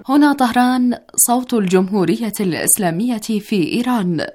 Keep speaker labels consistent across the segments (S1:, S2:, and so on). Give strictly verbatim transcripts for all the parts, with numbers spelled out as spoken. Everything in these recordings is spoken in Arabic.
S1: هنا طهران، صوت الجمهورية الإسلامية في إيران.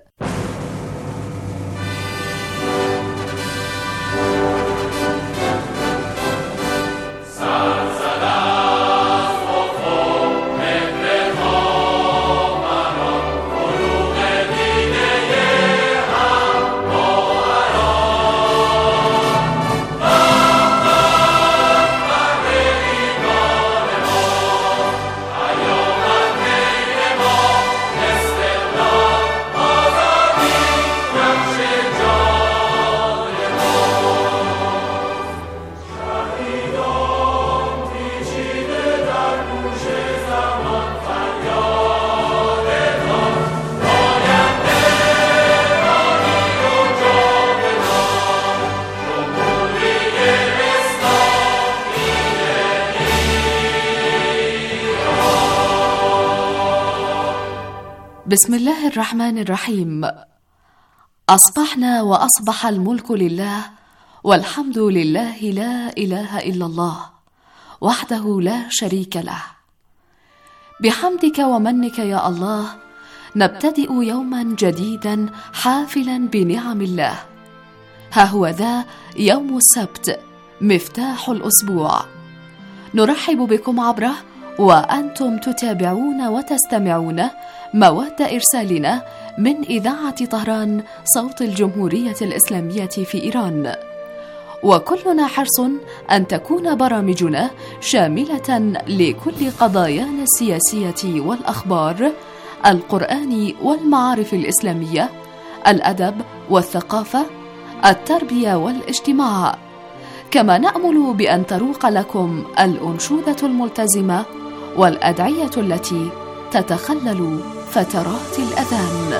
S1: بسم الله الرحمن الرحيم. أصبحنا وأصبح الملك لله، والحمد لله، لا إله إلا الله وحده لا شريك له. بحمدك ومنك يا الله نبتدئ يوما جديدا حافلا بنعم الله. ها هو ذا يوم السبت، مفتاح الأسبوع، نرحب بكم عبره وأنتم تتابعون وتستمعون مواد إرسالنا من إذاعة طهران، صوت الجمهورية الإسلامية في إيران. وكلنا حرص أن تكون برامجنا شاملة لكل قضايانا السياسية والأخبار، القرآن والمعارف الإسلامية، الأدب والثقافة، التربية والاجتماع. كما نأمل بأن تروق لكم الأنشودة الملتزمة والأدعية التي تتخلل فترات الأذان.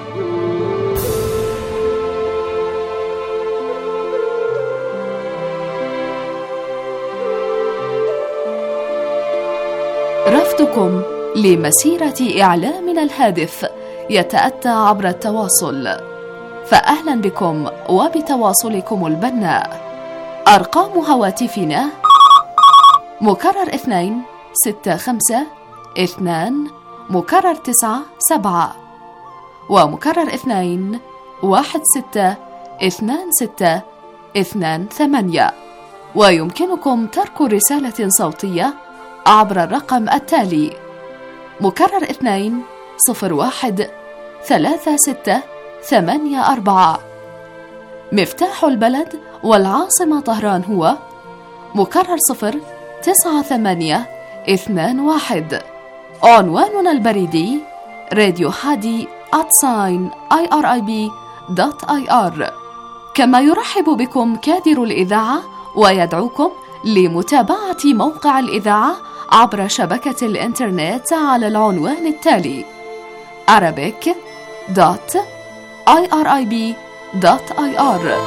S1: رفدكم لمسيرة إعلامنا الهادف يتأتى عبر التواصل، فأهلا بكم وبتواصلكم البناء. أرقام هواتفنا مكرر اثنين ستة خمسة اثنان مكرر تسعة سبعة ومكرر اثنين واحد ستة اثنان ستة اثنان ثمانية. ويمكنكم ترك رسالة صوتية عبر الرقم التالي: مكرر اثنين صفر واحد ثلاثة ستة ثمانية أربعة. مفتاح البلد والعاصمة طهران هو مكرر صفر تسعة ثمانية اثنان واحد. عنواننا البريدي راديو حادي آت ساين آي آر آي بي دوت آي آر. كما يرحب بكم كادر الإذاعة ويدعوكم لمتابعة موقع الإذاعة عبر شبكة الإنترنت على العنوان التالي: arabic دوت آي آر آي بي دوت آي آر.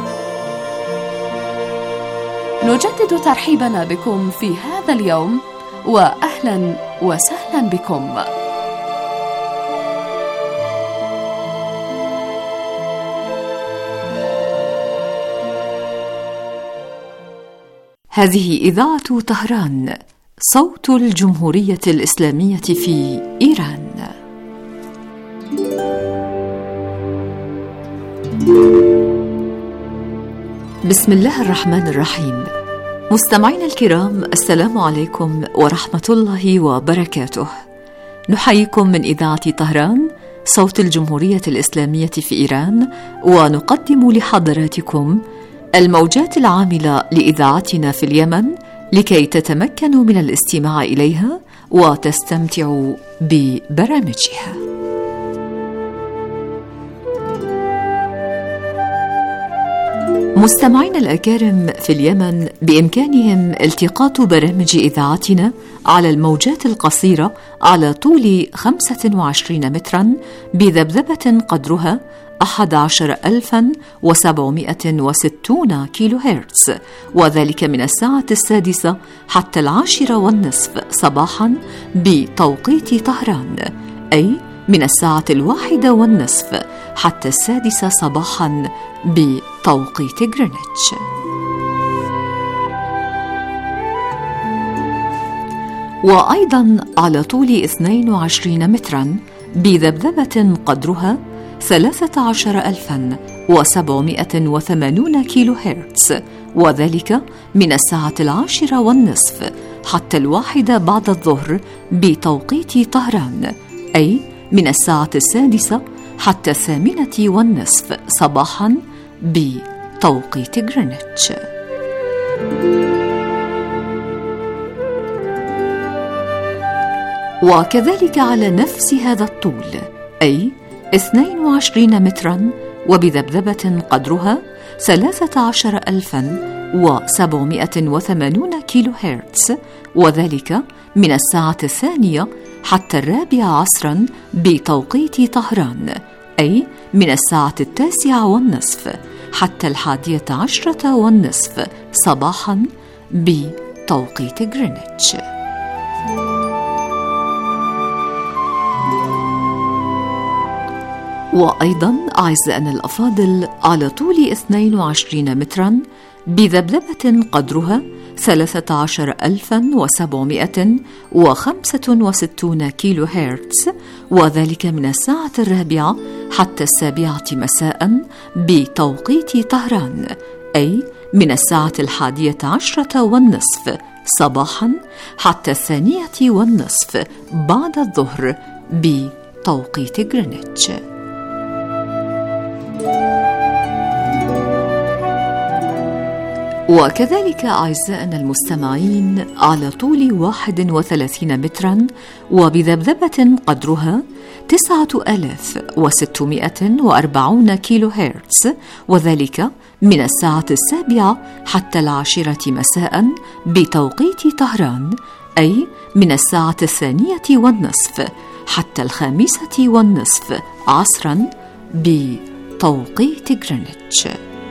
S1: نجدد ترحيبنا بكم في هذا اليوم، وأهلا وسهلا بكم.
S2: هذه إذاعة طهران، صوت الجمهورية الإسلامية في إيران. بسم الله الرحمن الرحيم. مستمعينا الكرام، السلام عليكم ورحمة الله وبركاته. نحييكم من إذاعة طهران، صوت الجمهورية الإسلامية في إيران، ونقدم لحضراتكم الموجات العاملة لإذاعتنا في اليمن لكي تتمكنوا من الاستماع إليها وتستمتعوا ببرامجها. مستمعينا الأكارم في اليمن بإمكانهم التقاط برامج إذاعتنا على الموجات القصيرة على طول خمسة وعشرين مترا بذبذبة قدرها أحد عشر ألفا وسبعمائة وستون كيلو هرتز، وذلك من الساعة السادسة حتى العاشرة والنصف صباحا بتوقيت طهران، أي من الساعة الواحدة والنصف حتى السادسة صباحا بتوقيت غرينتش. وأيضا على طول اثنين وعشرين مترا بذبذبة قدرها ثلاثة عشر ألفا وسبعمائة وثمانون كيلو هرتز، وذلك من الساعة العاشرة والنصف حتى الواحدة بعد الظهر بتوقيت طهران، أي من الساعة السادسة حتى الثامنة والنصف صباحا بتوقيت غرينتش. وكذلك على نفس هذا الطول، أي اثنين وعشرين مترا وبذبذبة قدرها ثلاثة عشر ألفا وسبعمائة وثمانون كيلو هرتز، وذلك من الساعة الثانية حتى الرابعة عصرا بتوقيت طهران، أي من الساعة التاسعة والنصف حتى الحادية عشرة والنصف صباحا بتوقيت غرينتش. وأيضا أعزائنا الأفاضل على طول اثنين وعشرين مترا بذبذبة قدرها ثلاثة عشر ألفا وسبعمائة وخمسة وستون كيلو هرتز، وذلك من الساعة الرابعة حتى السابعة مساء بتوقيت طهران، أي من الساعة الحادية عشرة والنصف صباحا حتى الثانية والنصف بعد الظهر بتوقيت غرينتش. وكذلك أعزائنا المستمعين على طول واحد وثلاثين مترا وبذبذبة قدرها تسعة آلاف وستمائة وأربعون كيلو هرتز، وذلك من الساعة السابعة حتى العاشرة مساء بتوقيت طهران، أي من الساعة الثانية والنصف حتى الخامسة والنصف عصرا بتوقيت غرينتش.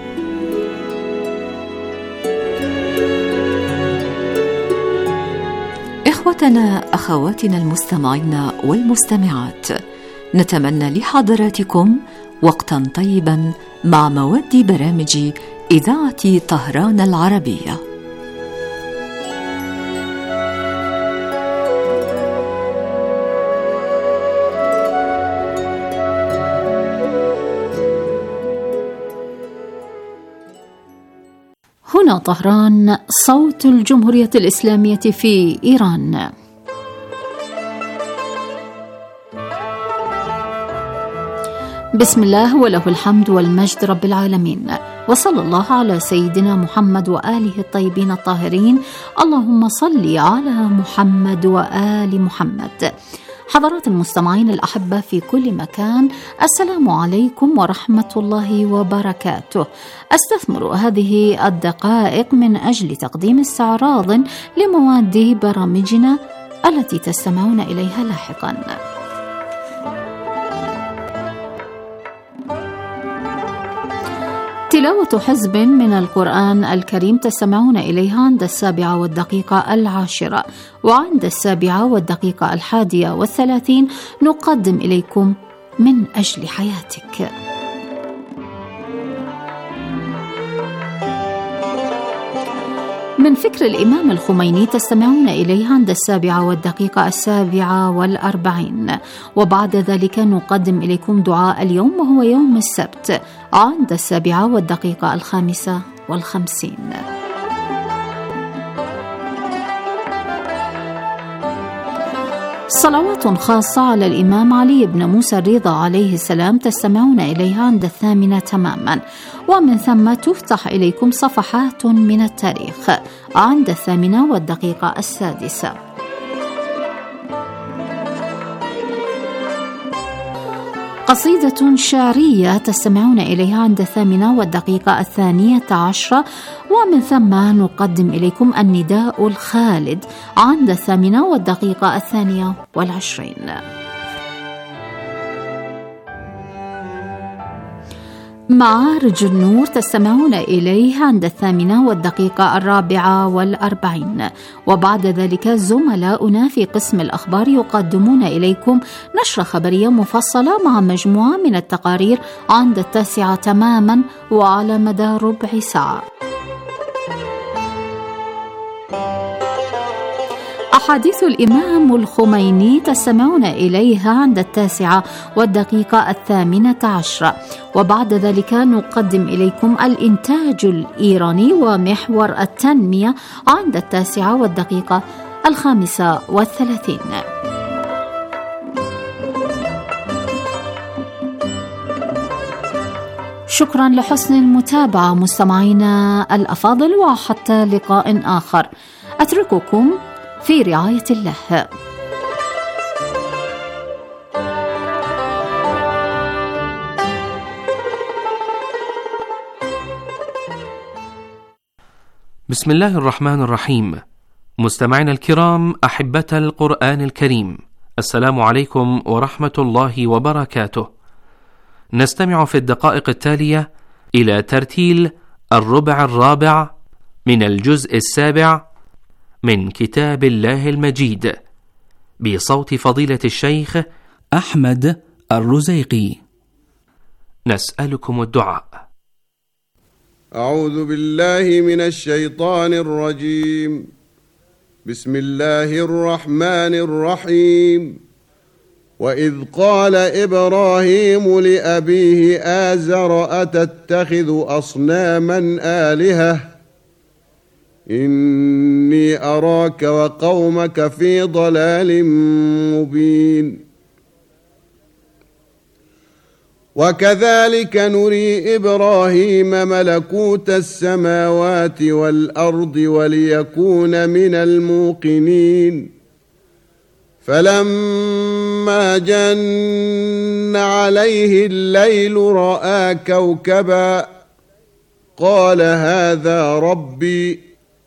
S2: إخوتنا أخواتنا المستمعين والمستمعات، نتمنى لحضراتكم وقتا طيبا مع مواد برامج إذاعة طهران العربية.
S3: هنا طهران، صوت الجمهورية الإسلامية في إيران. بسم الله وله الحمد والمجد رب العالمين، وصلى الله على سيدنا محمد وآله الطيبين الطاهرين. اللهم صل على محمد وآل محمد. حضرات المستمعين الأحبة في كل مكان، السلام عليكم ورحمة الله وبركاته. أستثمر هذه الدقائق من أجل تقديم استعراض لمواد برامجنا التي تستمعون إليها لاحقا. تلاوة حزب من القرآن الكريم تستمعون إليها عند السابعة والدقيقة العاشرة، وعند السابعة والدقيقة الحادية والثلاثين نقدم إليكم من أجل حياتك. من فكر الإمام الخميني تستمعون إليها عند السابعة والدقيقة السابعة والأربعين، وبعد ذلك نقدم إليكم دعاء اليوم وهو يوم السبت عند السابعة والدقيقة الخامسة والخمسين. صلوات خاصة على الإمام علي بن موسى الرضا عليه السلام تستمعون إليها عند الثامنة تماما، ومن ثم تفتح إليكم صفحات من التاريخ عند الثامنة والدقيقة السادسة. قصيدة شعرية تستمعون إليها عند الثامنة والدقيقة الثانية عشرة، ومن ثم نقدم إليكم النداء الخالد عند الثامنة والدقيقة الثانية والعشرين. معارج النور تستمعون إليه عند الثامنة والدقيقة الرابعة والأربعين، وبعد ذلك زملاؤنا في قسم الأخبار يقدمون إليكم نشرة خبرية مفصلة مع مجموعة من التقارير عند التاسعة تماما وعلى مدى ربع ساعة. أحاديث الإمام الخميني تستمعون إليها عند التاسعة والدقيقة الثامنة عشرة، وبعد ذلك نقدم إليكم الإنتاج الإيراني ومحور التنمية عند التاسعة والدقيقة الخامسة والثلاثين. شكرا لحسن المتابعة مستمعينا الأفاضل، وحتى لقاء آخر أترككم في رعاية الله.
S4: بسم الله الرحمن الرحيم. مستمعينا الكرام أحبة القرآن الكريم، السلام عليكم ورحمة الله وبركاته. نستمع في الدقائق التالية إلى ترتيل الربع الرابع من الجزء السابع من كتاب الله المجيد بصوت فضيلة الشيخ أحمد الرزيقي. نسألكم الدعاء.
S5: أعوذ بالله من الشيطان الرجيم. بسم الله الرحمن الرحيم. وإذ قال إبراهيم لأبيه آزر أتتخذ أصناما آلهة إني أراك وقومك في ضلال مبين. وكذلك نري إبراهيم ملكوت السماوات والأرض وليكون من الموقنين. فلما جن عليه الليل رأى كوكبا قال هذا ربي.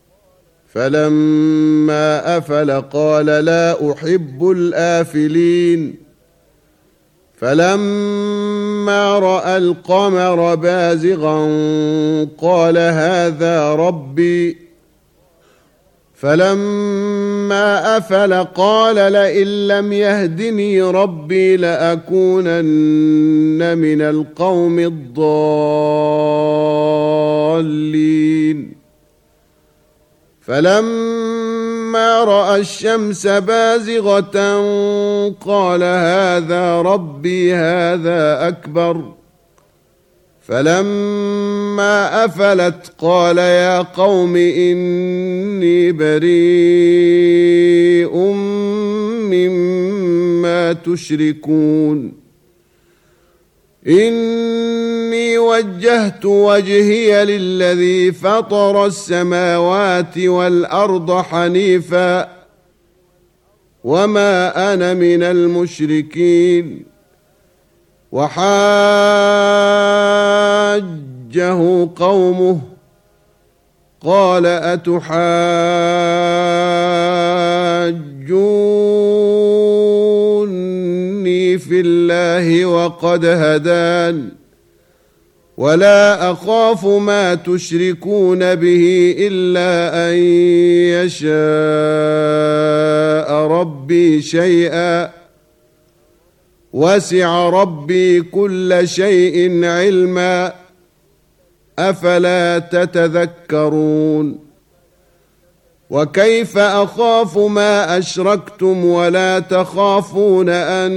S5: فلما أفل قال لا أحب الآفلين. فلما رأى القمر بازغا قال هذا ربي. فلما أفل قال لئن لم يهدني ربي لأكونن من القوم الضالين. فلما رأى الشمس بازغة قال هذا ربي هذا أكبر. فلما أفلت قال يا قوم إني بريء مما تشركون. إني وجهت وجهي للذي فطر السماوات والأرض حنيفا وما أنا من المشركين. وحاجه قومه قال أتحاجوني في الله وقد هدان ولا أخاف ما تشركون به إلا أن يشاء ربي شيئا وسع ربي كل شيء علما أفلا تتذكرون. وكيف أخاف ما أشركتم ولا تخافون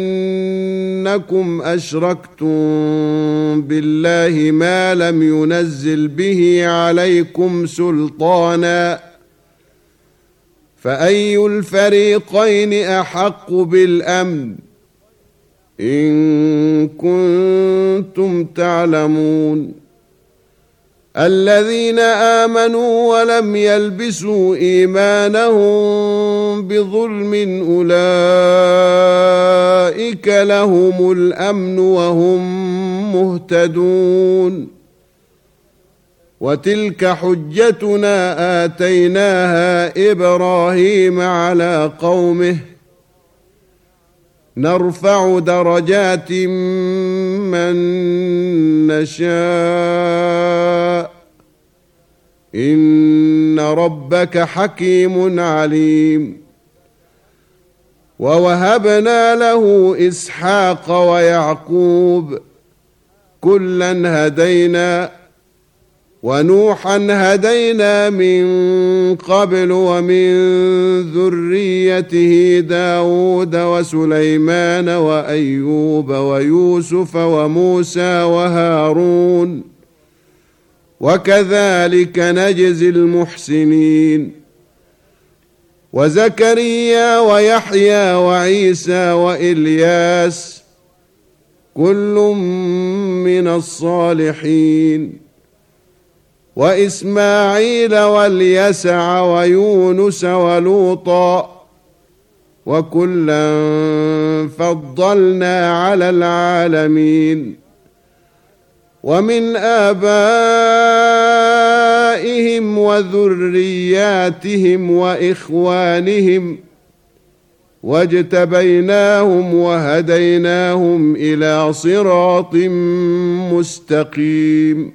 S5: أنكم أشركتم بالله ما لم ينزل به عليكم سلطانا فأي الفريقين أحق بالأمن إن كنتم تعلمون. الذين آمنوا ولم يلبسوا إيمانهم بظلم أولئك لهم الأمن وهم مهتدون. وتلك حجتنا آتيناها إبراهيم على قومه نرفع درجات من نشاء إن ربك حكيم عليم. ووهبنا له إسحاق ويعقوب كلا هدينا ونوحا هدينا من قبل ومن ذريته داود وسليمان وأيوب ويوسف وموسى وهارون وكذلك نجزي المحسنين وزكريا ويحيى وعيسى وإلياس كل من الصالحين وإسماعيل واليسع ويونس ولوطا وكلا فضلنا على العالمين ومن آبائهم وذرياتهم وإخوانهم واجتبيناهم وهديناهم إلى صراط مستقيم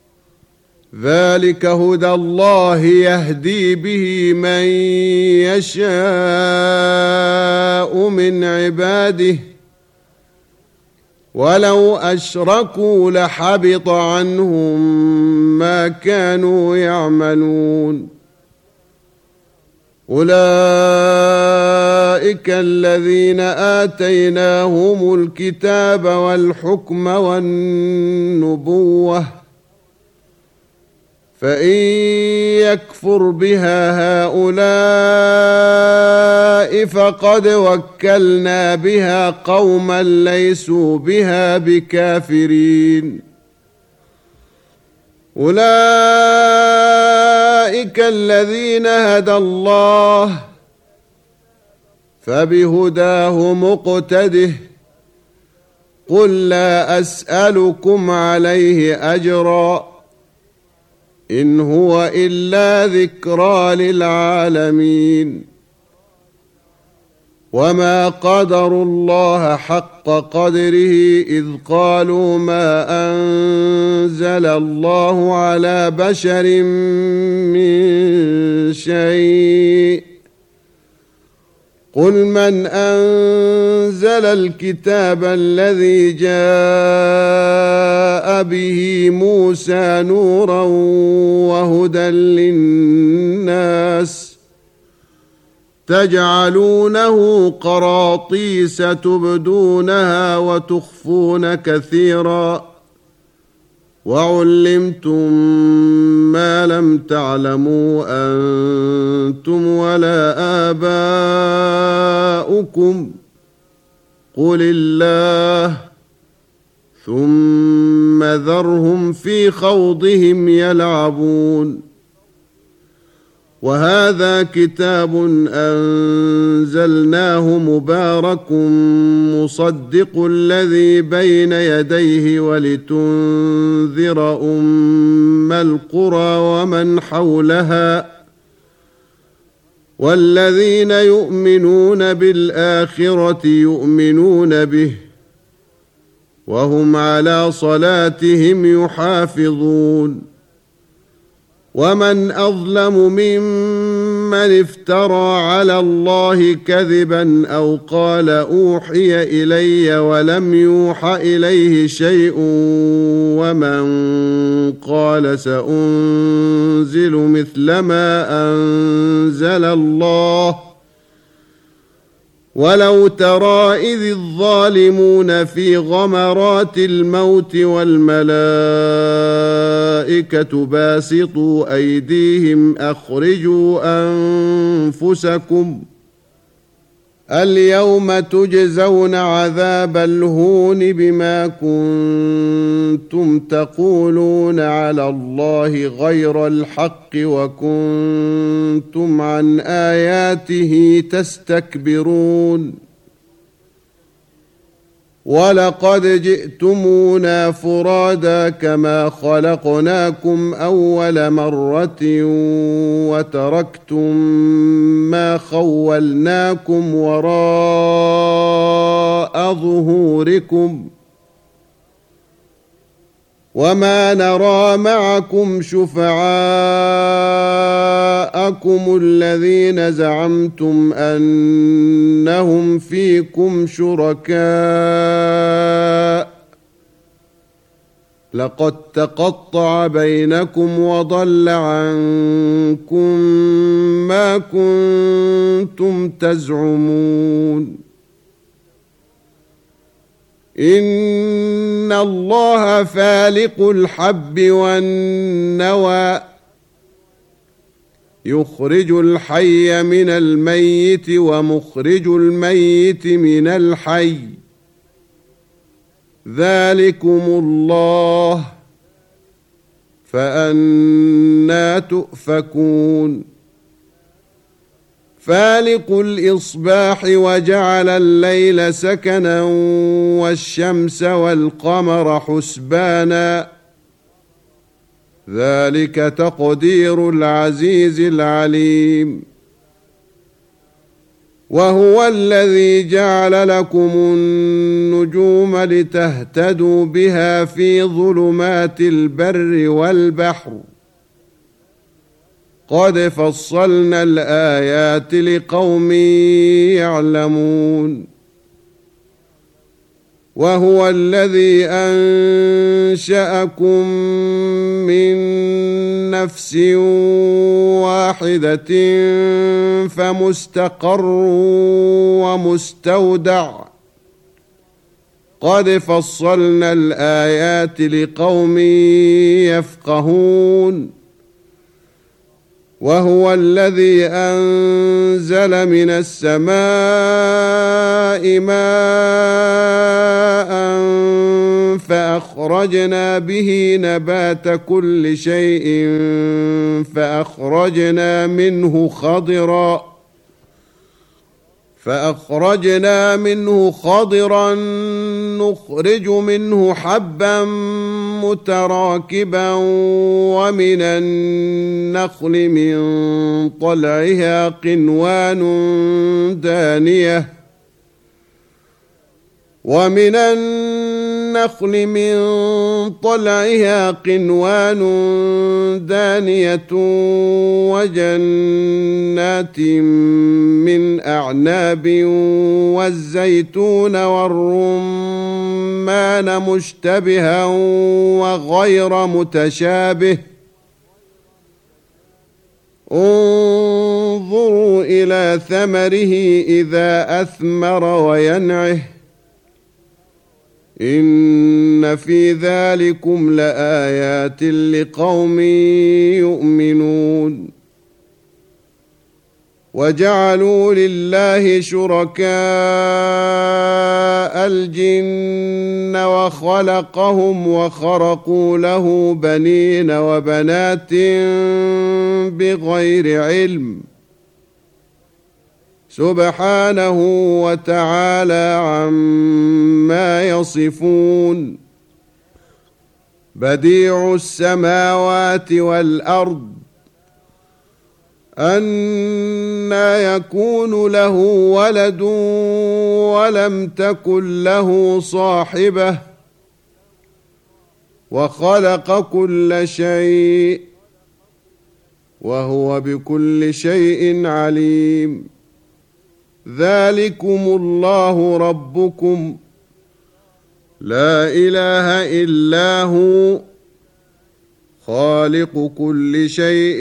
S5: ذلك هدى الله يهدي به من يشاء من عباده ولو أشركوا لحبط عنهم ما كانوا يعملون أولئك الذين آتيناهم الكتاب والحكم والنبوة فإن يكفر بها هؤلاء فقد وكلنا بها قوما ليسوا بها بكافرين أولئك الذين هدى الله فبهداه مقتده قل لا أسألكم عليه أجرا إن هو إلا ذكرى للعالمين وما قدروا الله حق قدره إذ قالوا ما أنزل الله على بشر من شيء قل من أنزل الكتاب الذي جاء به موسى نورا وهدى للناس تجعلونه قراطيس تبدونها وتخفون كثيرا وعلمتم ما لم تعلموا أنتم ولا آباؤكم قل الله ثم ذرهم في خوضهم يلعبون وهذا كتاب أنزلناه مبارك مصدق الذي بين يديه ولتنذر أم القرى ومن حولها والذين يؤمنون بالآخرة يؤمنون به وهم على صلاتهم يحافظون ومن أظلم ممن افترى على الله كذبا أو قال أوحي إلي ولم يوح إليه شيء ومن قال سأنزل مثل ما أنزل الله ولو ترى إذ الظالمون في غمرات الموت والملائكة باسطوا أيديهم أخرجوا أنفسكم اليوم تجزون عذاب الهون بما كنتم تقولون على الله غير الحق وكنتم عن آياته تستكبرون ولقد جئتمونا فرادا كما خلقناكم أول مرة وتركتم ما خولناكم وراء ظهوركم وما نرى معكم شفعاءكم الذين زعمتم أنهم فيكم شركاء لقد تقطع بينكم وضل عنكم ما كنتم تزعمون إن الله فالق الحب والنوى يخرج الحي من الميت ومخرج الميت من الحي ذلكم الله فأنى تؤفكون فالق الإصباح وجعل الليل سكنا والشمس والقمر حسبانا ذلك تقدير العزيز العليم وهو الذي جعل لكم النجوم لتهتدوا بها في ظلمات البر والبحر قد فصلنا الآيات لقوم يعلمون وهو الذي أنشأكم من نفس واحدة فمستقر ومستودع قد فصلنا الآيات لقوم يفقهون وهو الذي أنزل من السماء ماء فأخرجنا به نبات كل شيء فأخرجنا منه خضرا فأخرجنا منه خضرا نخرج منه حبا متراكبا ومن النخل من طلعها قنوان دانية ومن النخل من طلعها قنوان دانية وجنات من أعناب والزيتون والرمان مشتبها وغير متشابه انظروا إلى ثمره إذا أثمر وينعه إن في ذلكم لآيات لقوم يؤمنون وجعلوا لله شركاء الجن وخلقهم وخرقوا له بنين وبنات بغير علم سبحانه وتعالى عما يصفون بديع السماوات والأرض أنى يكون له ولد ولم تكن له صاحبة وخلق كل شيء وهو بكل شيء عليم ذلكم الله ربكم لا إله إلا هو خالق كل شيء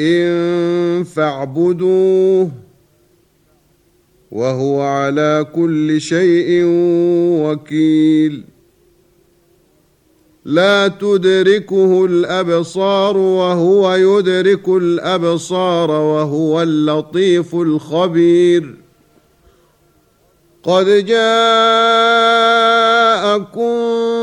S5: فاعبدوه وهو على كل شيء وكيل لا تدركه الأبصار وهو يدرك الأبصار وهو اللطيف الخبير قد جاءكم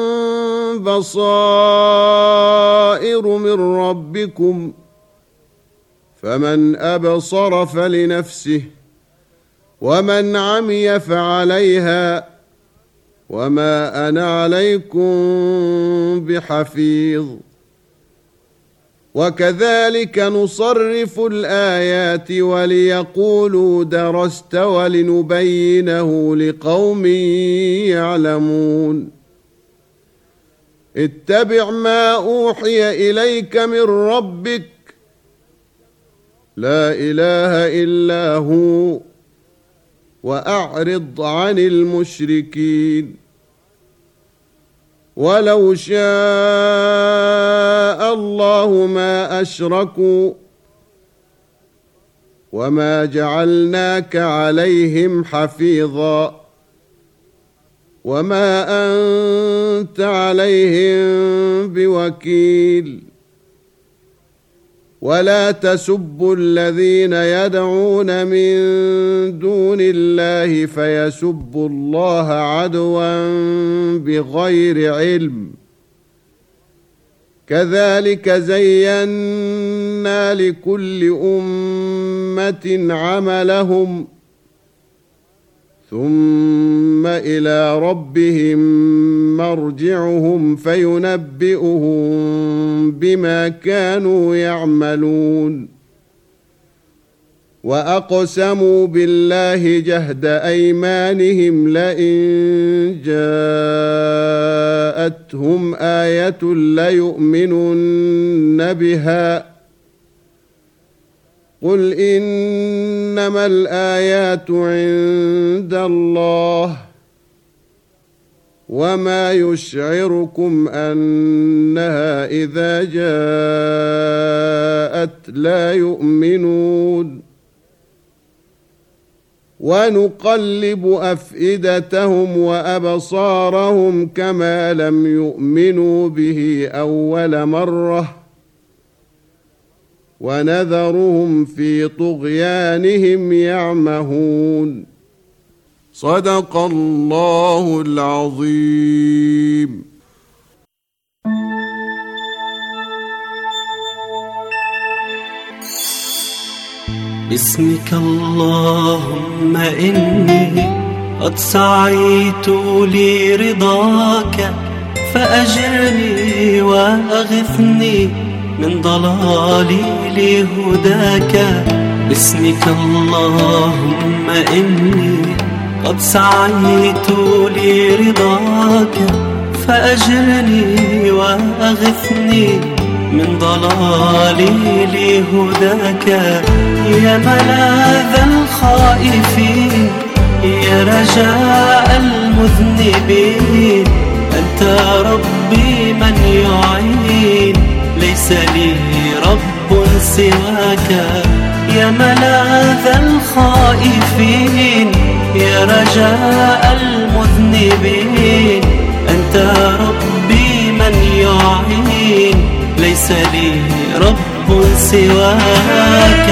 S5: بصائر من ربكم فمن أبصر فلنفسه ومن عمي فعليها وما أنا عليكم بحفيظ وكذلك نصرف الآيات وليقولوا درست ولنبينه لقوم يعلمون اتبع ما أوحي إليك من ربك لا إله إلا هو وأعرض عن المشركين ولو شاء الله ما أشركوا وما جعلناك عليهم حفيظا وما أنت عليهم بوكيل ولا تسبوا الذين يدعون من دون الله فيسبوا الله عدوا بغير علم كذلك زينا لكل أمة عملهم ثم إلى ربهم مرجعهم فينبئهم بما كانوا يعملون وأقسموا بالله جهد أيمانهم لئن جاءتهم آية ليؤمنن بها قل إنما الآيات عند الله وما يشعركم أنها إذا جاءت لا يؤمنون ونقلب أفئدتهم وأبصارهم كما لم يؤمنوا به أول مرة ونذرهم في طغيانهم يعمهون صدق الله العظيم.
S6: باسمك اللهم إني قد سعيت لرضاك فأجرني وأغثني من ضلالي لهداك. باسمك اللهم إني قد سعيت لرضاك فأجرني وأغثني من ضلالي لهداك. يا ملاذ الخائفين يا رجاء المذنبين أنت ربي من يعين ليس لي رب سواك. يا ملاذ الخائفين يا رجاء المذنبين أنت ربي من يعين ليس لي رب سواك.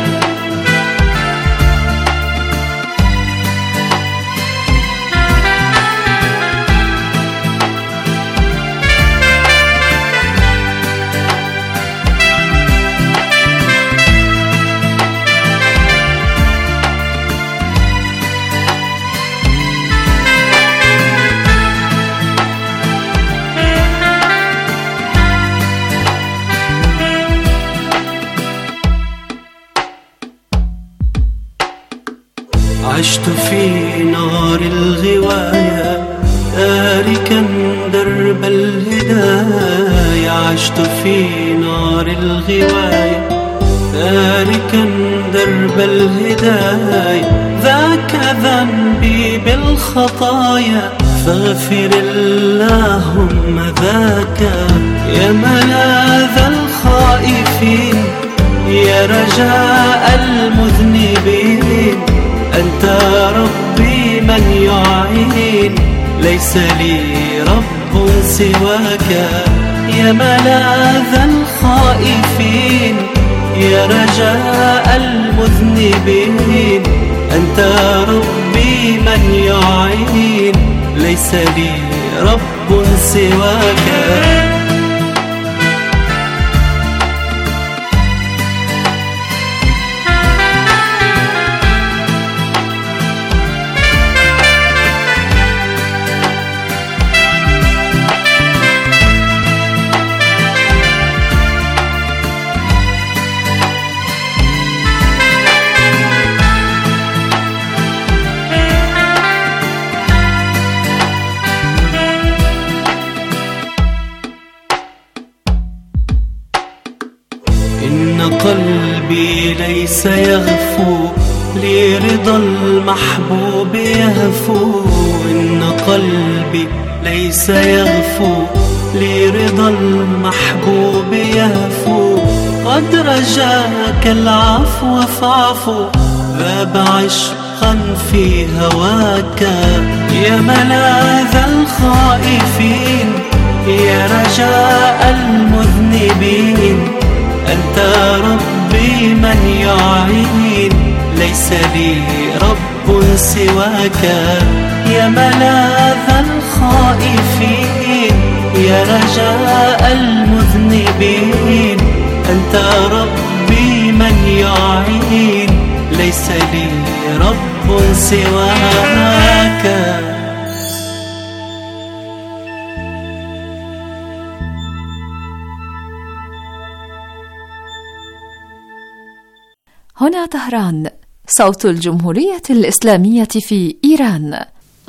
S6: عشت في نار الغواية تاركا درب الهداية. عشت في نار الغواية تاركا درب الهداية. ذاك ذنبي بالخطايا فاغفر اللهم ذاك. يا ملاذ الخائفين يا رجاء المذنبين أنت ربي من يعين ليس لي رب سواك. يا ملاذ الخائفين يا رجاء المذنبين أنت ربي من يعين ليس لي رب سواك. إن قلبي ليس يغفو لرضا المحبوب يهفو. إن قلبي ليس يغفو لرضا المحبوب يهفو قد رجاك العفو فاعفو ذاب عشقا في هواك يا ملاذ الخائفين يا رجاء المذنبين أنت ربي من يعين ليس لي رب سواك يا ملاذ الخائفين يا رجاء المذنبين أنت ربي من يعين ليس لي رب سواك.
S2: هنا طهران، صوت الجمهورية الإسلامية في إيران.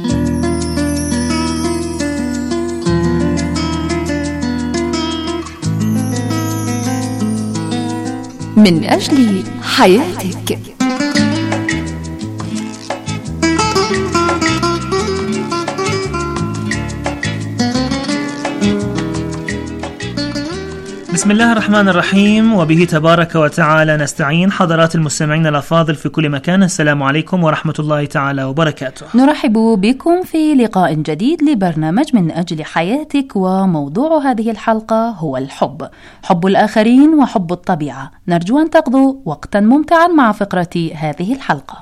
S2: من أجل حياتك.
S7: بسم الله الرحمن الرحيم، وبه تبارك وتعالى نستعين. حضرات المستمعين الأفاضل في كل مكان، السلام عليكم ورحمة الله تعالى وبركاته.
S8: نرحب بكم في لقاء جديد لبرنامج من أجل حياتك، وموضوع هذه الحلقة هو الحب، حب الآخرين وحب الطبيعة. نرجو أن تقضوا وقتا ممتعا مع فقرة هذه الحلقة.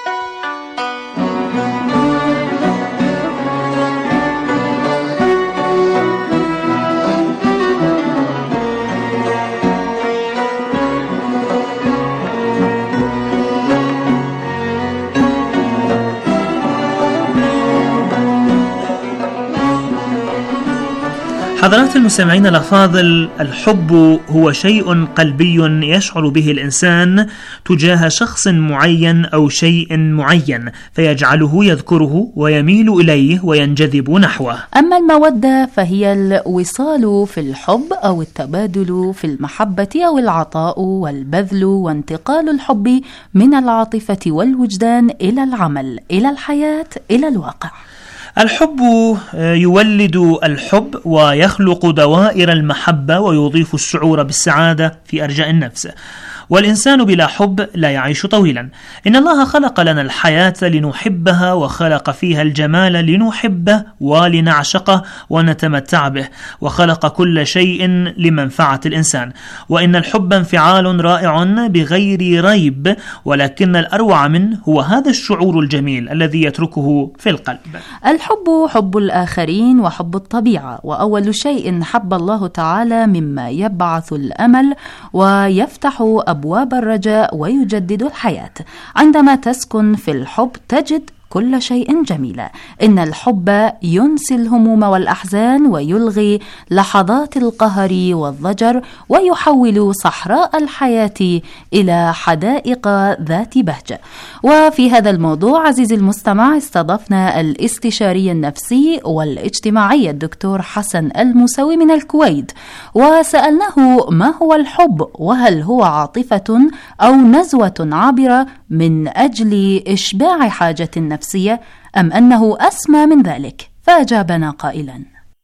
S7: حضرات المستمعين الأفاضل، الحب هو شيء قلبي يشعر به الإنسان تجاه شخص معين أو شيء معين، فيجعله يذكره ويميل إليه وينجذب نحوه.
S8: أما المودة فهي الوصال في الحب أو التبادل في المحبة أو العطاء والبذل وانتقال الحب من العاطفة والوجدان إلى العمل، إلى الحياة، إلى الواقع.
S7: الحب يولد الحب ويخلق دوائر المحبة ويضيف الشعور بالسعادة في أرجاء النفس، والإنسان بلا حب لا يعيش طويلا. إن الله خلق لنا الحياة لنحبها، وخلق فيها الجمال لنحبه ولنعشقه ونتمتع به، وخلق كل شيء لمنفعة الإنسان. وإن الحب انفعال رائع بغير ريب، ولكن الأروع منه هو هذا الشعور الجميل الذي يتركه في القلب.
S8: الحب حب الآخرين وحب الطبيعة، وأول شيء حب الله تعالى مما يبعث الأمل ويفتح أبواب الرجاء ويجدد الحياة. عندما تسكن في الحب تجد كل شيء جميلا. إن الحب ينسي الهموم والأحزان ويلغي لحظات القهر والضجر، ويحول صحراء الحياة إلى حدائق ذات بهجة. وفي هذا الموضوع عزيزي المستمع استضفنا الاستشاري النفسي والاجتماعي الدكتور حسن الموسوي من الكويت، وسألناه ما هو الحب، وهل هو عاطفة أو نزوة عابرة من أجل إشباع حاجة نفسية أم أنه أسمى من ذلك؟ فأجابنا قائلا: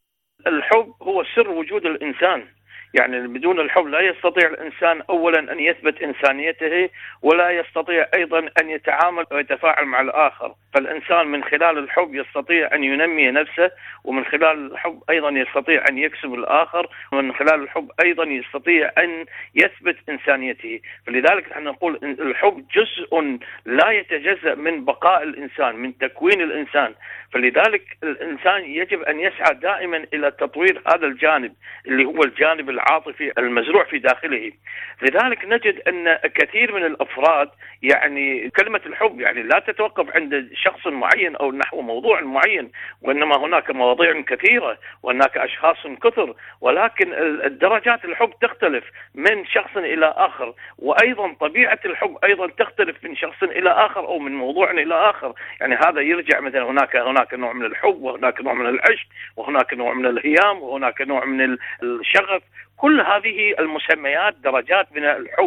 S9: الحب هو سر وجود الإنسان، يعني بدون الحب لا يستطيع الإنسان أولا أن يثبت إنسانيته، ولا يستطيع أيضا أن يتعامل ويتفاعل مع الآخر. فالإنسان من خلال الحب يستطيع أن ينمي نفسه، ومن خلال الحب أيضا يستطيع أن يكسب الآخر، ومن خلال الحب أيضا يستطيع أن يثبت إنسانيته. فلذلك نحن نقول إن الحب جزء لا يتجزأ من بقاء الإنسان، من تكوين الإنسان. فلذلك الإنسان يجب أن يسعى دائما إلى تطوير هذا الجانب اللي هو الجانب العاطفي المزروع في داخله. لذلك نجد أن كثير من الأفراد يعني كلمة الحب يعني لا تتوقف عند شخص معين أو نحو موضوع معين، وإنما هناك مواضيع كثيرة وهناك أشخاص كثر، ولكن الدرجات الحب تختلف من شخص إلى آخر، وأيضا طبيعة الحب أيضا تختلف من شخص إلى آخر أو من موضوع إلى آخر. يعني هذا يرجع مثلا هناك هناك نوع من الحب، وهناك نوع من العشق، وهناك نوع من الهيام، وهناك نوع من الشغف. كل هذه المسميات درجات من الحب.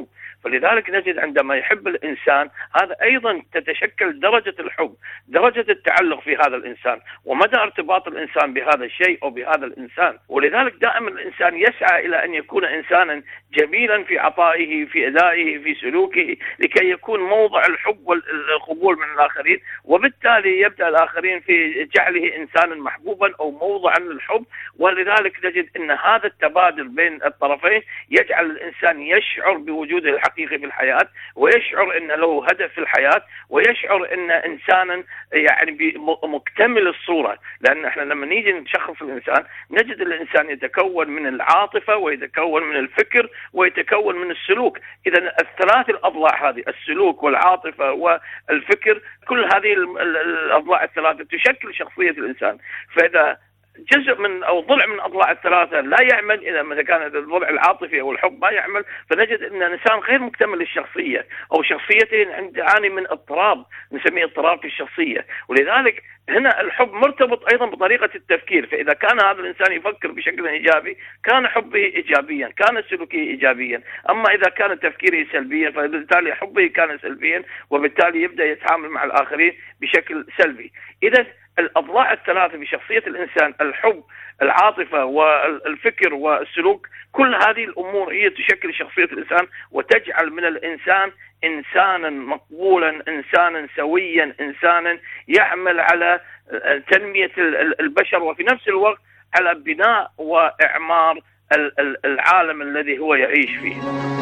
S9: فلذلك نجد عندما يحب الإنسان هذا أيضا تتشكل درجة الحب، درجة التعلق في هذا الإنسان ومدى ارتباط الإنسان بهذا الشيء أو بهذا الإنسان. ولذلك دائما الإنسان يسعى إلى أن يكون إنسانا جميلا في عطائه، في أدائه، في سلوكه، لكي يكون موضع الحب والقبول من الآخرين، وبالتالي يبدأ الآخرين في جعله إنسانا محبوبا أو موضعا للحب. ولذلك نجد أن هذا التبادل بين الطرفين يجعل الإنسان يشعر بوجوده الحقيقي في الحياة، ويشعر أن له هدف في الحياة، ويشعر أن إنسانا يعني مكتمل الصورة. لأن احنا لما نيجي نشخص الإنسان نجد الإنسان يتكون من العاطفة ويتكون من الفكر ويتكون من السلوك. إذا الثلاث الأضلاع هذه، السلوك والعاطفة والفكر، كل هذه الأضلاع الثلاثة تشكل شخصية الإنسان. فإذا جزء من أو ضلع من أضلاع الثلاثة لا يعمل، إذا ما كان الضلع العاطفي أو الحب ما يعمل، فنجد أن الإنسان غير مكتمل الشخصية، أو شخصيته تعاني من اضطراب، نسميه اضطراب في الشخصية. ولذلك هنا الحب مرتبط أيضا بطريقة التفكير. فإذا كان هذا الإنسان يفكر بشكل إيجابي كان حبه إيجابيا، كان سلوكه إيجابيا. أما إذا كان تفكيره سلبيا فبالتالي حبه كان سلبيا، وبالتالي يبدأ يتعامل مع الآخرين بشكل سلبي. إذا الأضلاع الثلاثة في شخصية الإنسان، الحب، العاطفة والفكر والسلوك، كل هذه الأمور هي تشكل شخصية الإنسان وتجعل من الإنسان إنسانا مقبولا، إنسانا سويا، إنسانا يعمل على تنمية البشر، وفي نفس الوقت على بناء وإعمار العالم الذي هو يعيش فيه.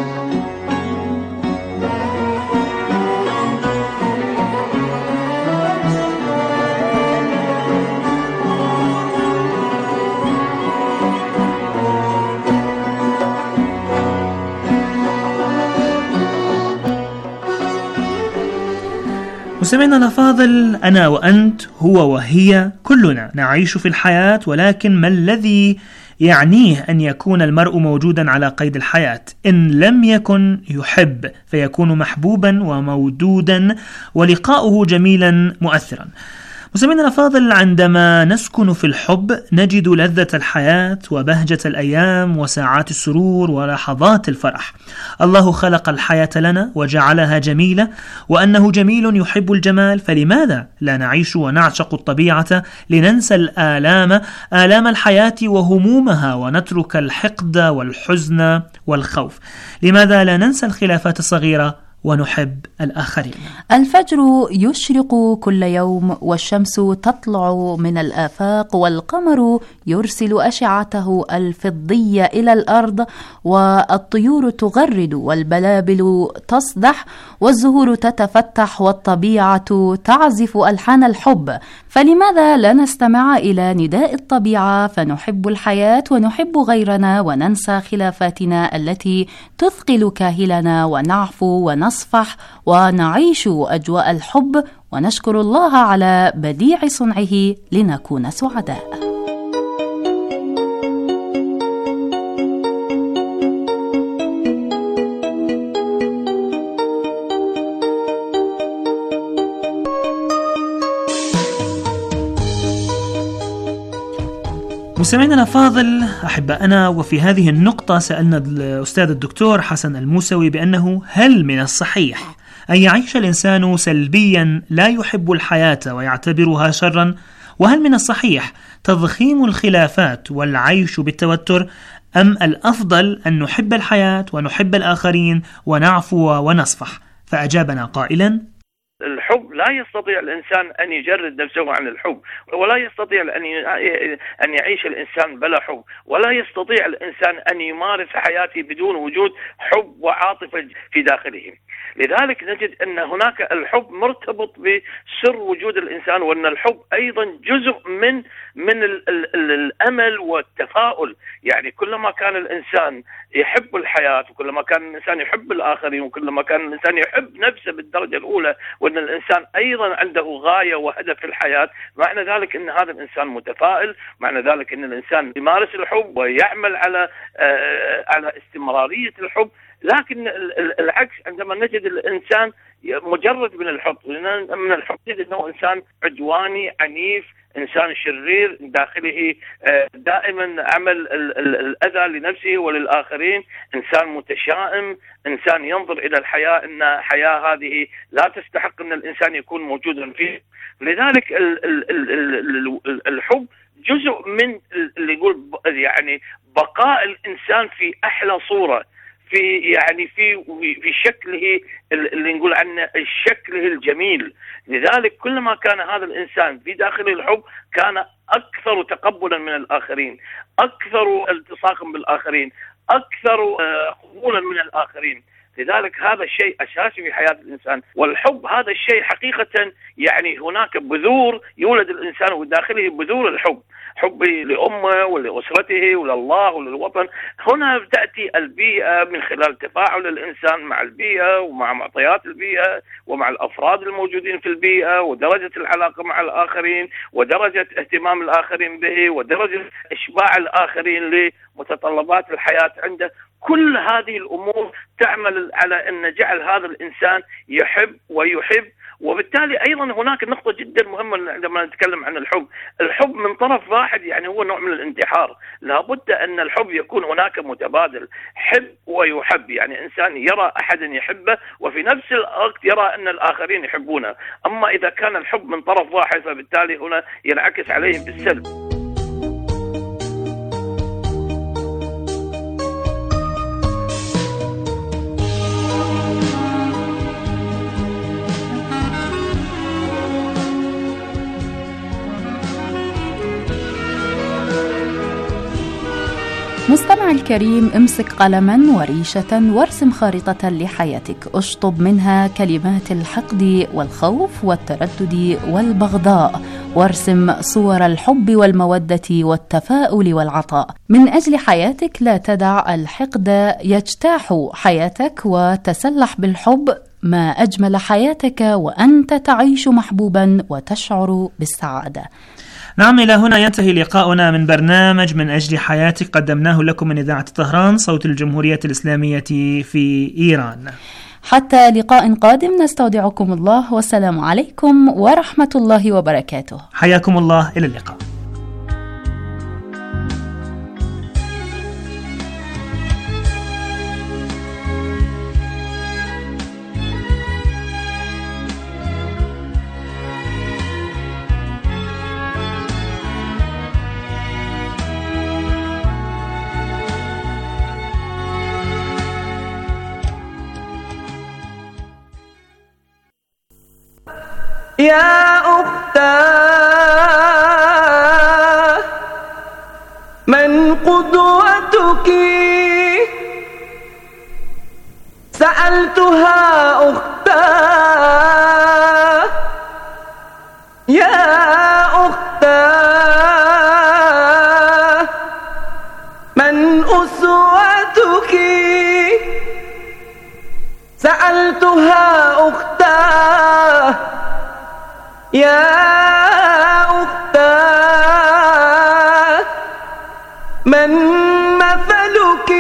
S7: مستمعينا الأفاضل، أنا وأنت، هو وهي، كلنا نعيش في الحياة، ولكن ما الذي يعنيه أن يكون المرء موجودا على قيد الحياة؟ إن لم يكن يحب فيكون محبوبا ومودودا ولقاؤه جميلا مؤثرا. مستمعينا الأفاضل، عندما نسكن في الحب نجد لذة الحياة وبهجة الأيام وساعات السرور ولحظات الفرح. الله خلق الحياة لنا وجعلها جميلة، وأنه جميل يحب الجمال، فلماذا لا نعيش ونعشق الطبيعة لننسى الآلام آلام الحياة وهمومها، ونترك الحقد والحزن والخوف؟ لماذا لا ننسى الخلافات الصغيرة ونحب الآخرين؟
S8: الفجر يشرق كل يوم، والشمس تطلع من الآفاق، والقمر يرسل أشعته الفضية إلى الأرض، والطيور تغرد، والبلابل تصدح، والزهور تتفتح، والطبيعة تعزف ألحان الحب. فلماذا لا نستمع إلى نداء الطبيعة فنحب الحياة ونحب غيرنا، وننسى خلافاتنا التي تثقل كاهلنا، ونعفو ونصفح ونعيش أجواء الحب، ونشكر الله على بديع صنعه لنكون سعداء.
S7: مستمعينا الأفاضل أحبائنا، وفي هذه النقطة سألنا الأستاذ الدكتور حسن الموسوي بأنه هل من الصحيح أن يعيش الإنسان سلبيا لا يحب الحياة ويعتبرها شرا؟ وهل من الصحيح تضخيم الخلافات والعيش بالتوتر، أم الأفضل أن نحب الحياة ونحب الآخرين ونعفو ونصفح؟ فأجابنا قائلا:
S9: الحب لا يستطيع الإنسان أن يجرد نفسه عن الحب، ولا يستطيع أن أن يعيش الإنسان بلا حب، ولا يستطيع الإنسان أن يمارس حياته بدون وجود حب وعاطفة في داخله. لذلك نجد أن هناك الحب مرتبط بسر وجود الإنسان، وأن الحب أيضا جزء من من ال ال ال الأمل والتفاؤل. يعني كلما كان الإنسان يحب الحياة، وكلما كان الإنسان يحب الآخرين، وكلما كان الإنسان يحب نفسه بالدرجة الأولى، وأن الإنسان أيضا عنده غاية وهدف في الحياة، معنى ذلك أن هذا الإنسان متفائل، معنى ذلك أن الإنسان يمارس الحب ويعمل على آه على استمرارية الحب. لكن العكس، عندما نجد الإنسان مجرد من الحب، من الحب أنه إنسان عدواني عنيف، إنسان شرير داخله دائما عمل الأذى لنفسه وللآخرين، إنسان متشائم، إنسان ينظر إلى الحياة أن الحياة هذه لا تستحق أن الإنسان يكون موجودا فيه. لذلك الحب جزء من اللي يقول يعني بقاء الإنسان في أحلى صورة، في يعني في في شكله اللي نقول عنه شكله الجميل. لذلك كلما كان هذا الإنسان في داخل الحب كان أكثر تقبلا من الآخرين، أكثر التصاقا بالآخرين، أكثر قبولا من الآخرين. لذلك هذا الشيء أساسي في حياة الإنسان، والحب هذا الشيء حقيقة يعني هناك بذور يولد الإنسان وداخله بذور الحب، حب لأمه ولأسرته ولله وللوطن. هنا تأتي البيئة من خلال تفاعل الإنسان مع البيئة ومع معطيات البيئة ومع الأفراد الموجودين في البيئة، ودرجة العلاقة مع الآخرين، ودرجة اهتمام الآخرين به، ودرجة إشباع الآخرين لمتطلبات الحياة عنده. كل هذه الأمور تعمل على أن جعل هذا الإنسان يحب ويحب. وبالتالي أيضا هناك نقطة جدا مهمة عندما نتكلم عن الحب، الحب من طرف واحد يعني هو نوع من الانتحار. لابد أن الحب يكون هناك متبادل، حب ويحب، يعني إنسان يرى أحدا يحبه وفي نفس الوقت يرى أن الآخرين يحبونه. أما إذا كان الحب من طرف واحد فبالتالي هنا ينعكس عليه بالسلب.
S8: مستمع الكريم، امسك قلما وريشة وارسم خارطة لحياتك، اشطب منها كلمات الحقد والخوف والتردد والبغضاء، وارسم صور الحب والمودة والتفاؤل والعطاء. من أجل حياتك لا تدع الحقد يجتاح حياتك، وتسلح بالحب. ما أجمل حياتك وأنت تعيش محبوبا وتشعر بالسعادة.
S7: نعم، إلى هنا ينتهي لقاؤنا من برنامج من أجل حياتك، قدمناه لكم من إذاعة طهران صوت الجمهورية الإسلامية في إيران.
S8: حتى لقاء قادم نستودعكم الله، والسلام عليكم ورحمة الله وبركاته.
S7: حياكم الله، إلى اللقاء.
S10: يا أختاه من قدوتك؟ سألتها أختاه يا أختاه من أسوتك؟ سألتها أختاه يا أختاه من مثلك؟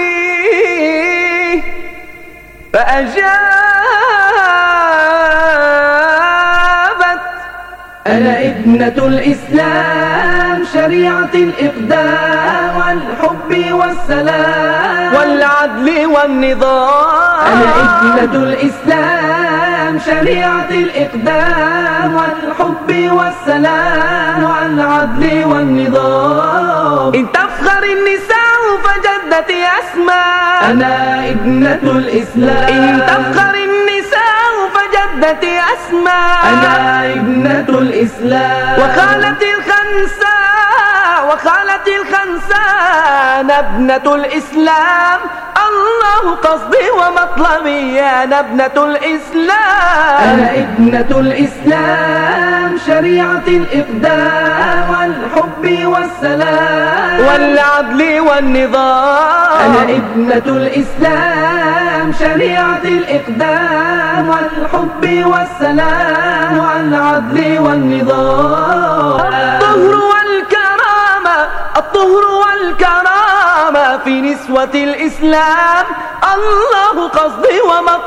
S10: فأجابت أنا ابنة الإسلام، شريعة الإقدام والحب والسلام والعدل والنظام. أنا ابنة الإسلام، شريعة الإقدام والحب والسلام والعدل والنظام. إن تفخر النساء فجدتي أسماء، أنا ابنة الإسلام. إن تفخر النساء فجدتي أسماء، أنا ابنة الإسلام. وخالتي الخنساء وخالتي الخنساء أنا ابنة الإسلام. الله قصدي ومطلبي، أنا ابنة الإسلام. أنا ابنة الإسلام، شريعة الإقدام والحب والسلام والعدل والنظام. أنا ابنة الإسلام، شريعة الإقدام والحب والسلام والعدل والنظام. الطهر والكرامة، الطهر والكرامة في نسوة الإسلام. الله قصدي ومطلبي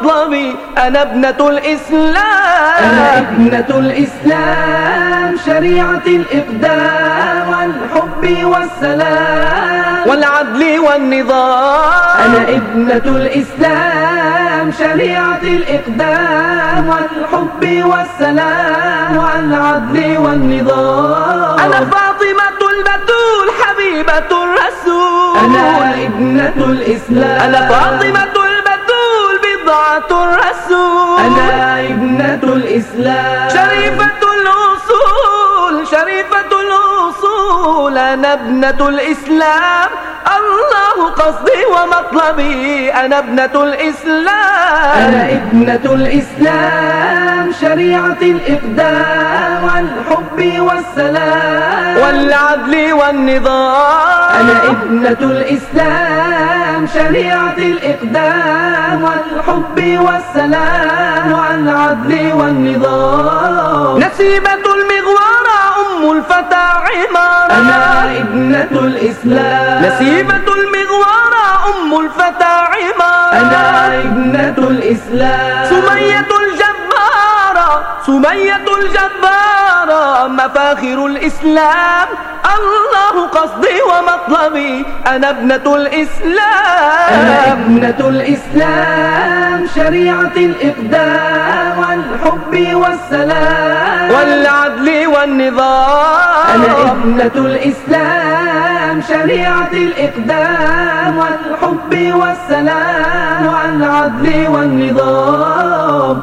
S10: ومطلبي أنا ابنة الإسلام. أنا ابنة الإسلام شريعة الإقدام والحب والسلام والعدل والنظام. أنا ابنة الإسلام شريعة الإقدام والحب والسلام والعدل والنظام. أنا فاطمة البتول حبيبة الرسول. أنا ابنة الإسلام. أنا فاطمة البتول بضعة الرسول. أنا ابنة الإسلام شريفة الأصول شريفة الأصول. أنا ابنة الإسلام الله قصدي ومطلبي أنا ابنة الإسلام. أنا ابنة الإسلام شريعة الإقدام والحب والسلام والعدل والنظام. أنا ابنة الإسلام شريعة الإقدام والحب والسلام والعدل والنظام. نسيبة المغوارة أم الفتى عمارة. أنا ابنة الإسلام نسيبة المغوارة أم الفتى عمارة. أنا ابنة الإسلام سمية الجبارة سمية الجبارة مفاخر الإسلام الله قصدي ومطلبي أنا ابنة الإسلام. أنا ابنة الإسلام شريعة الإقدام والحب والسلام والعدل والنظام. أنا ابنة الإسلام شريعة الإقدام والحب والسلام والعدل والنظام.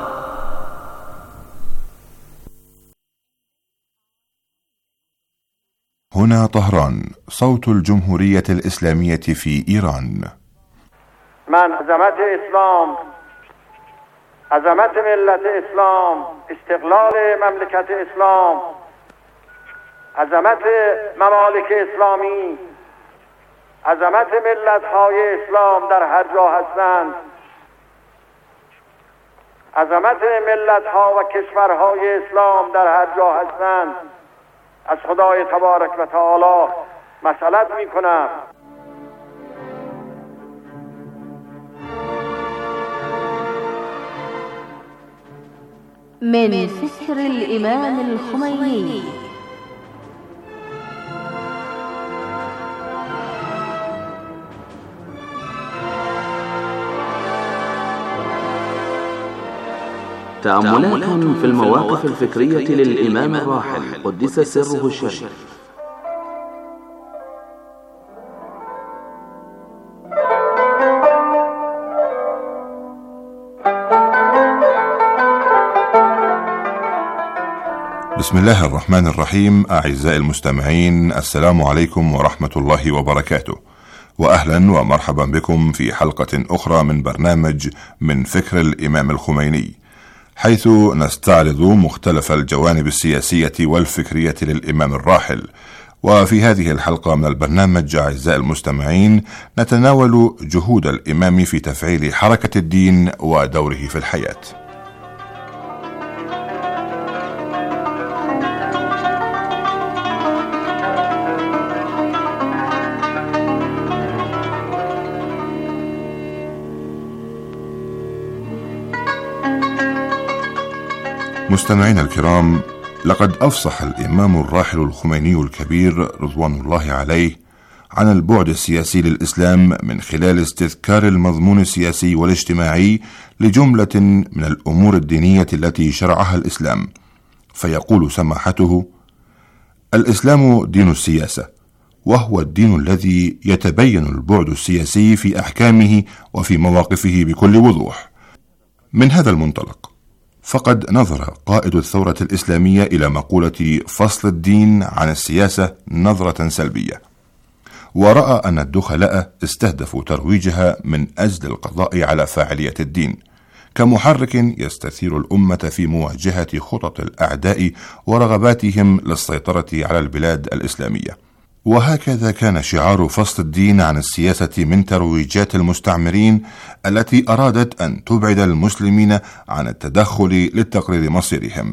S11: هنا طهران صوت الجمهورية الإسلامية في إيران.
S12: من عظمت اسلام، عظمت ملت اسلام، استقلال مملکت اسلام، عظمت ممالک اسلامی، عظمت ملت های اسلام در هر جا هستند، عظمت ملت ها و کشورهای اسلام در هر جا هستند، از خدای تبارک و تعالی مسئلت می کنم.
S13: من فكر الإمام الخميني.
S14: تأملات في المواقف الفكرية للإمام الراحل قدس سره الشريف.
S11: بسم الله الرحمن الرحيم. أعزائي المستمعين، السلام عليكم ورحمة الله وبركاته، وأهلا ومرحبا بكم في حلقة أخرى من برنامج من فكر الإمام الخميني، حيث نستعرض مختلف الجوانب السياسية والفكرية للإمام الراحل. وفي هذه الحلقة من البرنامج أعزائي المستمعين نتناول جهود الإمام في تفعيل حركة الدين ودوره في الحياة. مستمعينا الكرام، لقد أفصح الإمام الراحل الخميني الكبير رضوان الله عليه عن البعد السياسي للإسلام من خلال استذكار المضمون السياسي والاجتماعي لجملة من الأمور الدينية التي شرعها الإسلام، فيقول سماحته: الإسلام دين السياسة، وهو الدين الذي يتبين البعد السياسي في أحكامه وفي مواقفه بكل وضوح. من هذا المنطلق فقد نظر قائد الثورة الإسلامية إلى مقولة فصل الدين عن السياسة نظرة سلبية، ورأى أن الدخلاء استهدفوا ترويجها من أجل القضاء على فاعلية الدين كمحرك يستثير الأمة في مواجهة خطط الأعداء ورغباتهم للسيطرة على البلاد الإسلامية. وهكذا كان شعار فصل الدين عن السياسة من ترويجات المستعمرين التي أرادت أن تبعد المسلمين عن التدخل لتقرير مصيرهم.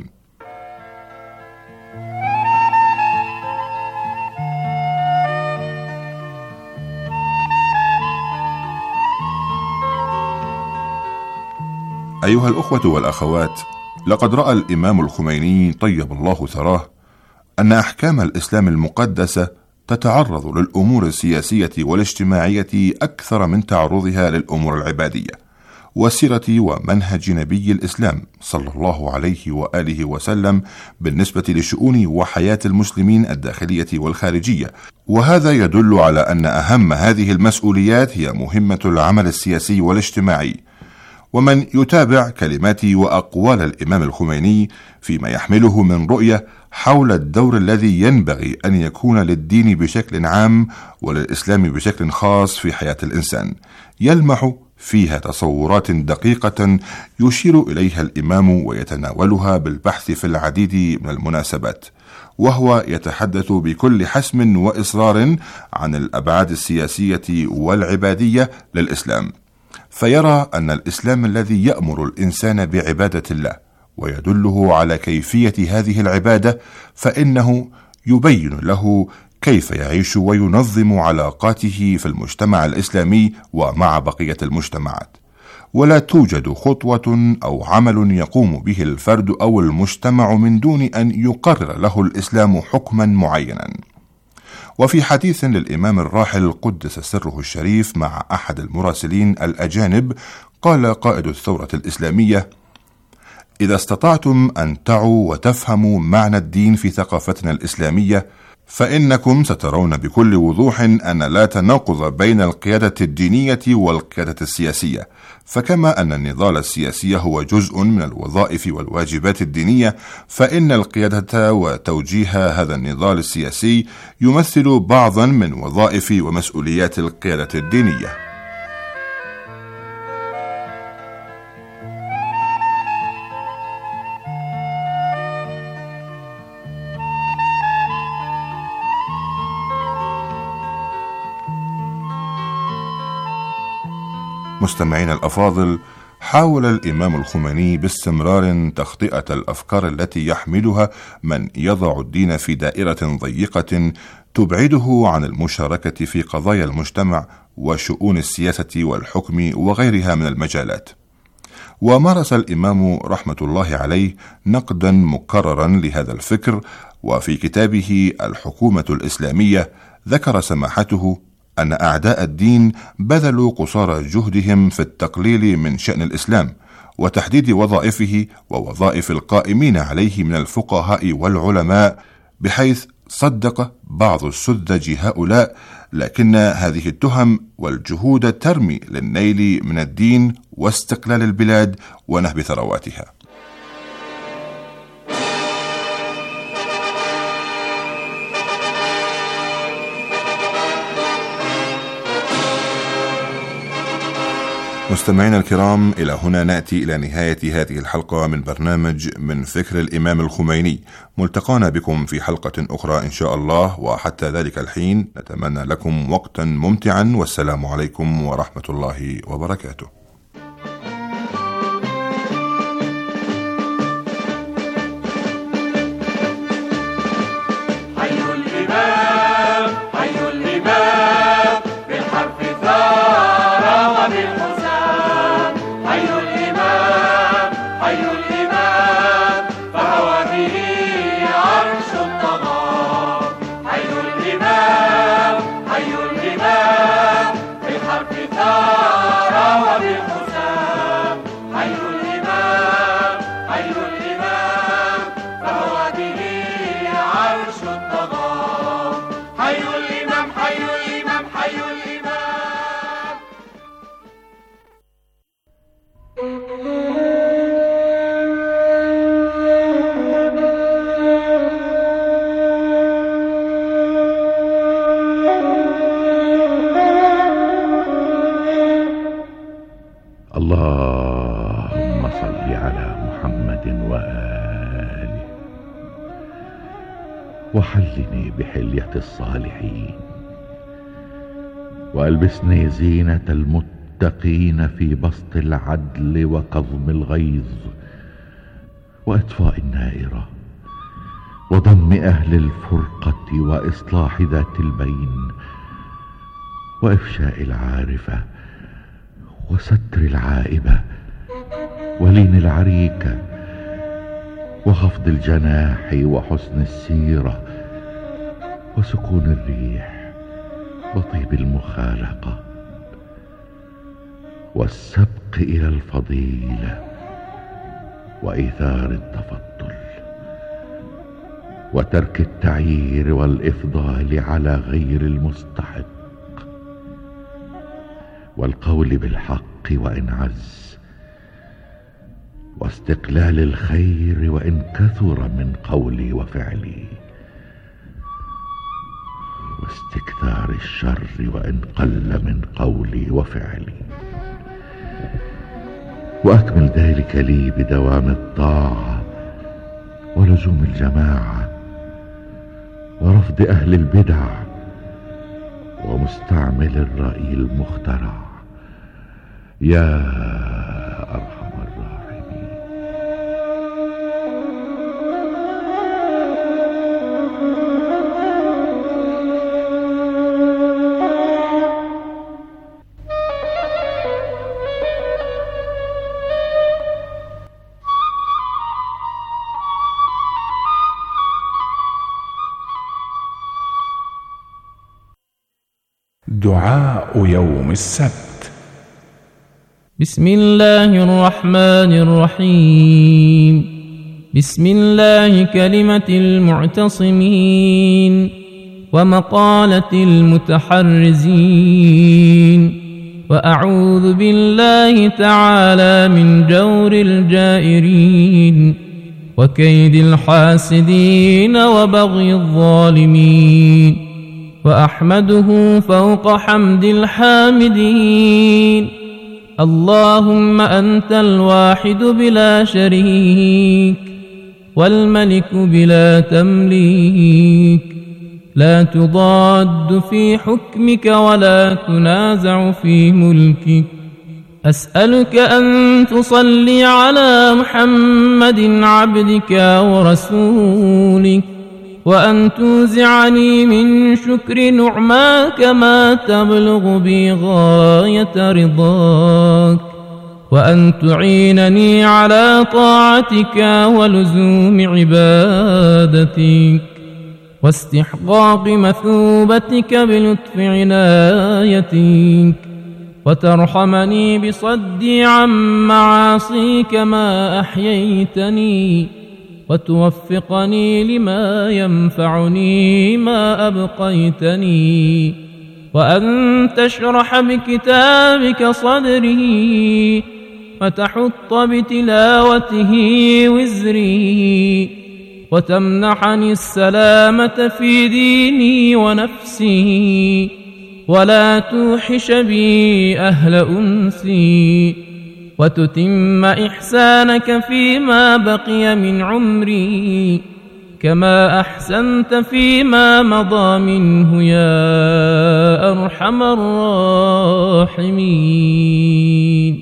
S11: أيها الأخوة والأخوات، لقد رأى الإمام الخميني طيب الله ثراه أن أحكام الإسلام المقدسة تتعرض للأمور السياسية والاجتماعية أكثر من تعرضها للأمور العبادية، وسيرة ومنهج نبي الإسلام صلى الله عليه وآله وسلم بالنسبة لشؤون وحياة المسلمين الداخلية والخارجية. وهذا يدل على أن أهم هذه المسؤوليات هي مهمة العمل السياسي والاجتماعي. ومن يتابع كلمات وأقوال الإمام الخميني فيما يحمله من رؤية حول الدور الذي ينبغي أن يكون للدين بشكل عام وللإسلام بشكل خاص في حياة الإنسان، يلمح فيها تصورات دقيقة يشير إليها الإمام ويتناولها بالبحث في العديد من المناسبات، وهو يتحدث بكل حسم وإصرار عن الأبعاد السياسية والعبادية للإسلام، فيرى أن الإسلام الذي يأمر الإنسان بعبادة الله ويدله على كيفية هذه العبادة، فإنه يبين له كيف يعيش وينظم علاقاته في المجتمع الإسلامي ومع بقية المجتمعات، ولا توجد خطوة أو عمل يقوم به الفرد أو المجتمع من دون أن يقرر له الإسلام حكما معينا. وفي حديث للإمام الراحل قدس سره الشريف مع أحد المراسلين الأجانب، قال قائد الثورة الإسلامية: إذا استطعتم أن تعوا وتفهموا معنى الدين في ثقافتنا الإسلامية، فإنكم سترون بكل وضوح أن لا تناقض بين القيادة الدينية والقيادة السياسية، فكما أن النضال السياسي هو جزء من الوظائف والواجبات الدينية، فإن القيادة وتوجيه هذا النضال السياسي يمثل بعضا من وظائف ومسؤوليات القيادة الدينية. مستمعين الأفاضل، حاول الإمام الخميني باستمرار تخطئة الأفكار التي يحملها من يضع الدين في دائرة ضيقة تبعده عن المشاركة في قضايا المجتمع وشؤون السياسة والحكم وغيرها من المجالات. ومارس الإمام رحمة الله عليه نقدا مكررا لهذا الفكر، وفي كتابه الحكومة الإسلامية ذكر سماحته أن أعداء الدين بذلوا قصارى جهدهم في التقليل من شأن الإسلام وتحديد وظائفه ووظائف القائمين عليه من الفقهاء والعلماء، بحيث صدق بعض السذج هؤلاء، لكن هذه التهم والجهود ترمي للنيل من الدين واستقلال البلاد ونهب ثرواتها. مستمعينا الكرام، إلى هنا نأتي إلى نهاية هذه الحلقة من برنامج من فكر الإمام الخميني. ملتقانا بكم في حلقة أخرى إن شاء الله، وحتى ذلك الحين نتمنى لكم وقتا ممتعا، والسلام عليكم ورحمة الله وبركاته.
S15: اللهم صل على محمد وآله، وحلني بحلية الصالحين، وألبسني زينة المتقين في بسط العدل وكظم الغيظ وإطفاء النائرة وضم أهل الفرقة وإصلاح ذات البين وإفشاء العارفة وستر العائبة ولين العريكة وخفض الجناح وحسن السيرة وسكون الريح وطيب المخالقة والسبق إلى الفضيلة وإيثار التفضل وترك التعيير والإفضال على غير المستحق والقول بالحق وإن عز واستقلال الخير وإن كثر من قولي وفعلي واستكثار الشر وإن قل من قولي وفعلي وأكمل ذلك لي بدوام الطاعة ولزوم الجماعة ورفض أهل البدع ومستعمل الرأي المخترع يا أرحم الراحمين.
S16: دعاء يوم السبت.
S17: بسم الله الرحمن الرحيم. بسم الله كلمة المعتصمين ومقالة المتحرزين، وأعوذ بالله تعالى من جور الجائرين وكيد الحاسدين وبغي الظالمين، وأحمده فوق حمد الحامدين. اللهم أنت الواحد بلا شريك والملك بلا تمليك، لا تضاد في حكمك ولا تنازع في ملكك. أسألك أن تصلي على محمد عبدك ورسولك، وأن توزعني من شكر نعماك ما تبلغ بي غاية رضاك، وأن تعينني على طاعتك ولزوم عبادتك واستحقاق مثوبتك بلطف عنايتك، وترحمني بصدي عن معاصيك ما أحييتني، وتوفقني لما ينفعني ما أبقيتني، وأن تشرح بكتابك صدري وتحط بتلاوته وزري، وتمنحني السلامة في ديني ونفسي، ولا توحش بي أهل أنسي، وتتم إحسانك فيما بقي من عمري كما أحسنت فيما مضى منه يا أرحم الراحمين.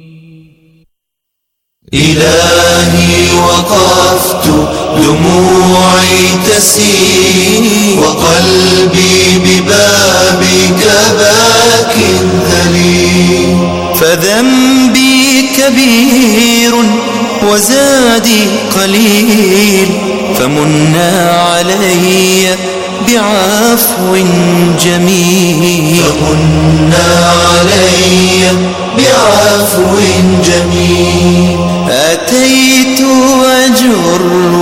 S6: إلهي وقفت دموعي تسيل وقلبي ببابك باك ذليل، فذنبي كبير وزادي قليل، فمنا علي بعفو جميل، فمنا علي بعفو جميل. أتيت أجر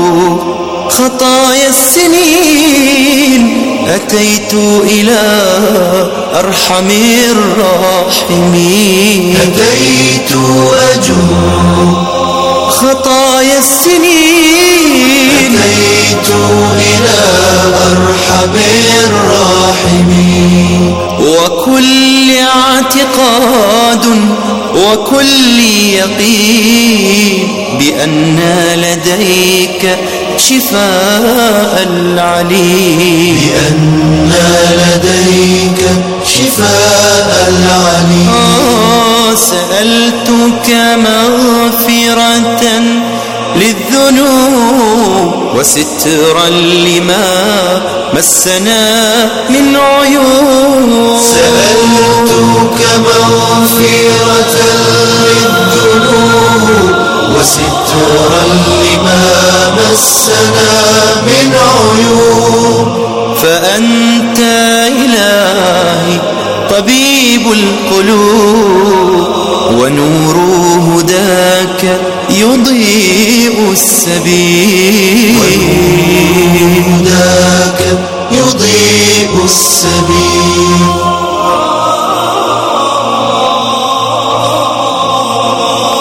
S6: خطايا السنين، أتيت إلى أرحم الراحمين، أتيت أجر خطايا السنين، أتيت إلى أرحم الراحمين. وكل اعتقاد وكل يقين بأن لديك شفاء العليم، بأن لديك شفاء العليم. آه سألتك مغفرة للذنوب وسترا لما مسنا من عيوب، سألتك مغفرة للذنوب يضيء السبيل،
S18: ونور هداك يضيء السبيل.